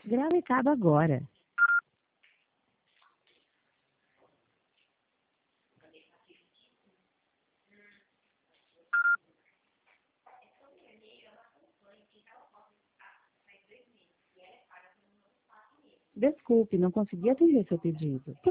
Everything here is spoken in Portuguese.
Grava e acaba agora. Desculpe, não consegui atender seu pedido.